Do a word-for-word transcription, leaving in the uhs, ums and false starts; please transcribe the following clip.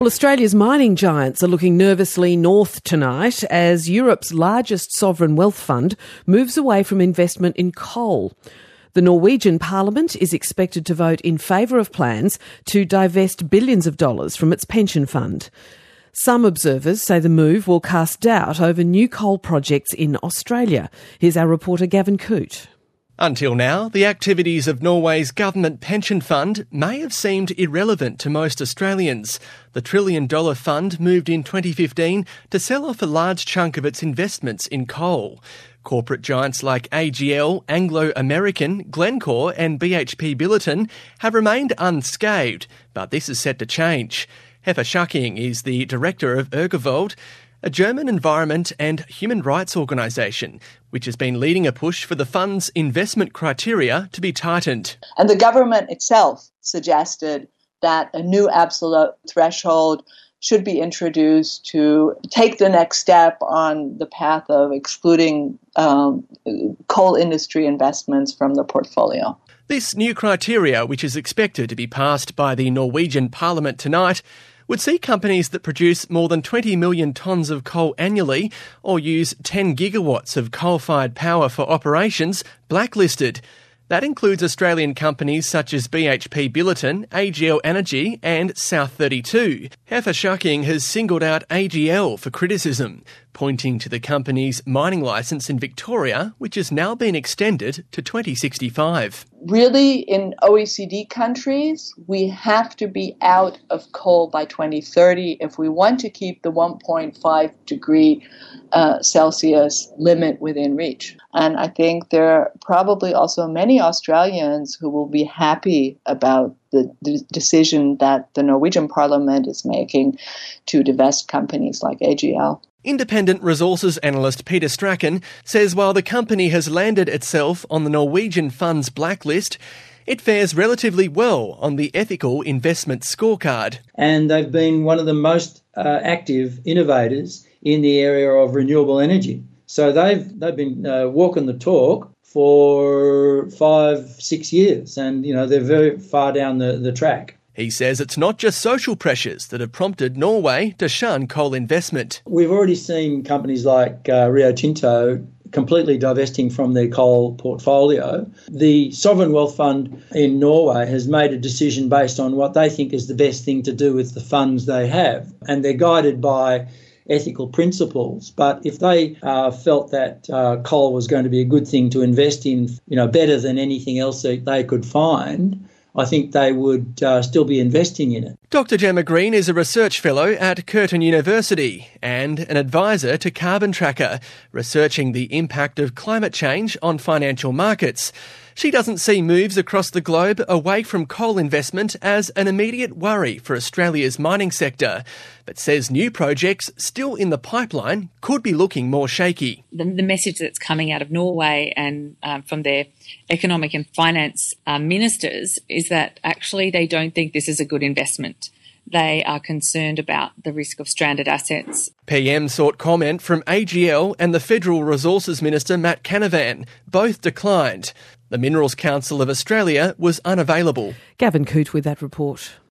Well, Australia's mining giants are looking nervously north tonight as Europe's largest sovereign wealth fund moves away from investment in coal. The Norwegian Parliament is expected to vote in favour of plans to divest billions of dollars from its pension fund. Some observers say the move will cast doubt over new coal projects in Australia. Here's our reporter Gavin Coote. Until now, the activities of Norway's government pension fund may have seemed irrelevant to most Australians. The trillion-dollar fund moved in twenty fifteen to sell off a large chunk of its investments in coal. Corporate giants like A G L, Anglo American, Glencore and B H P Billiton have remained unscathed, but this is set to change. Heffer Schacking is the director of Urgevold, a German environment and human rights organisation, which has been leading a push for the fund's investment criteria to be tightened. And the government itself suggested that a new absolute threshold should be introduced to take the next step on the path of excluding um, coal industry investments from the portfolio. This new criteria, which is expected to be passed by the Norwegian Parliament tonight, would see companies that produce more than twenty million tonnes of coal annually or use ten gigawatts of coal-fired power for operations blacklisted. That includes Australian companies such as B H P Billiton, A G L Energy and South thirty-two. Heffer Schacking has singled out A G L for criticism, pointing to the company's mining licence in Victoria, which has now been extended to twenty sixty-five. Really, in O E C D countries, we have to be out of coal by twenty thirty if we want to keep the one point five degree uh, Celsius limit within reach. And I think there are probably also many Australians who will be happy about the, the decision that the Norwegian Parliament is making to divest companies like A G L. Independent resources analyst Peter Strachan says while the company has landed itself on the Norwegian fund's blacklist, it fares relatively well on the ethical investment scorecard. And they've been one of the most uh, active innovators in the area of renewable energy. So they've they've been uh, walking the talk for five, six years, and you know they're very far down the, the track. He says it's not just social pressures that have prompted Norway to shun coal investment. We've already seen companies like uh, Rio Tinto completely divesting from their coal portfolio. The Sovereign Wealth Fund in Norway has made a decision based on what they think is the best thing to do with the funds they have, and they're guided by ethical principles. But if they uh, felt that uh, coal was going to be a good thing to invest in, you know, better than anything else that they could find, I think they would uh, still be investing in it. Doctor Gemma Green is a research fellow at Curtin University and an advisor to Carbon Tracker, researching the impact of climate change on financial markets. She doesn't see moves across the globe away from coal investment as an immediate worry for Australia's mining sector, but says new projects still in the pipeline could be looking more shaky. The, the message that's coming out of Norway and um, from their economic and finance uh, ministers is that actually they don't think this is a good investment. They are concerned about the risk of stranded assets. P M sought comment from A G L and the Federal Resources Minister Matt Canavan. Both declined. The Minerals Council of Australia was unavailable. Gavin Coote with that report.